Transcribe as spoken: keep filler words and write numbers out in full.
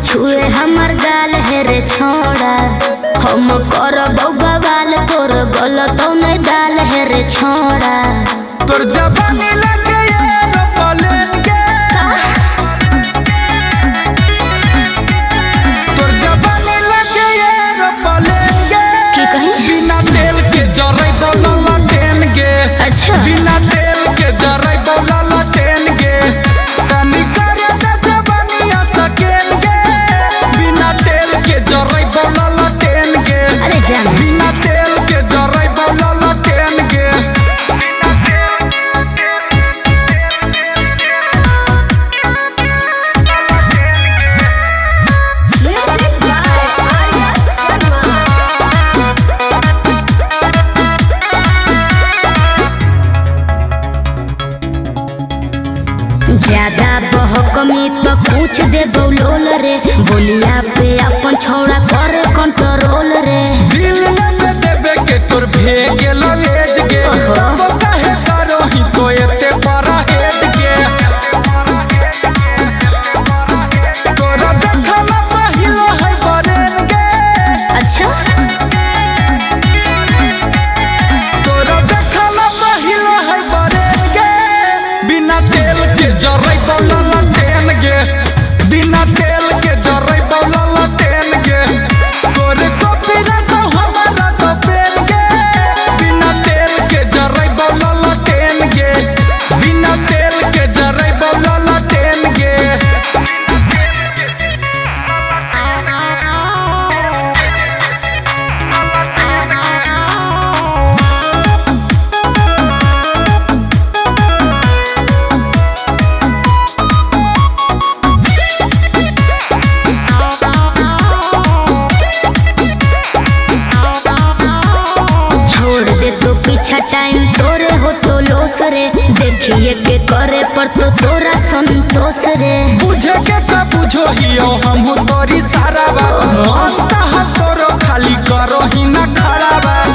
छुए हमर गाल है रे छोड़ा हम कर बवाल तोर गलत नहीं दाल है रे छोड़ा तोर जवानी लगे एरोप्लेन के तोर जवानी लगे एरोप्लेन के की कही बिना तेल के जरै बोला ट्रेन के अच्छा बिना तेल के जरै बोला ट्रेन के कनी करे जवानी सकेन के बिना तेल के जरै बोला ट्रेन के अरे जान बिना तेल के जरै बोला ट्रेन के ज्यादा बहकमी तो पूछ दे बोलोल रे बोलिया पे अपन छोड़ा कर कंट्रोल रे दिल में देबे के तोर भेगे लवेज के तो काहे करो ही तो एते बड़ा हेड के तोरा देखला पहिलो है बरेन के अच्छा तोरा देखला पहिलो है बरेन के बिना तेल के जरै बोला ट्रेन के बिना तेल के जरै बोला ट्रेन के तोरे कॉपी रखो हमारा तो पेन के बिना तेल के जरै बोला ट्रेन के बिना तेल के जरै बोला ट्रेन के तो पीछा टाइम तोरे हो तो लोस रे देखिए के करे पर तो तोरा संतोष रे बुझे के का बुझो हियो हम तोरी सारा बा अंत तोरो खाली करो ही ना खड़ा बा